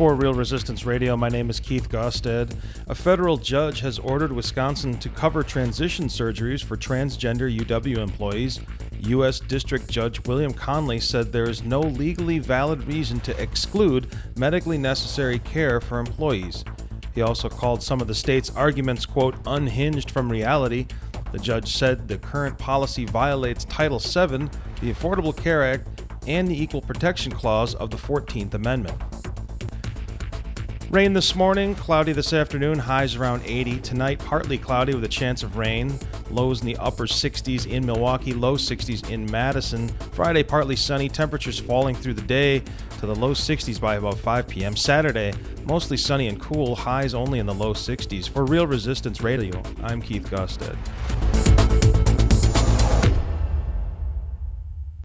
For Real Resistance Radio, my name is Keith Gosted. A federal judge has ordered Wisconsin to cover transition surgeries for transgender UW employees. U.S. District Judge William Conley said there is no legally valid reason to exclude medically necessary care for employees. He also called some of the state's arguments, quote, unhinged from reality. The judge said the current policy violates Title VII, the Affordable Care Act, and the Equal Protection Clause of the 14th Amendment. Rain this morning, cloudy this afternoon, highs around 80. Tonight, partly cloudy with a chance of rain. Lows in the upper 60s in Milwaukee, low 60s in Madison. Friday, partly sunny, temperatures falling through the day to the low 60s by about 5 p.m. Saturday, mostly sunny and cool, highs only in the low 60s. For Real Resistance Radio, I'm Keith Gosted.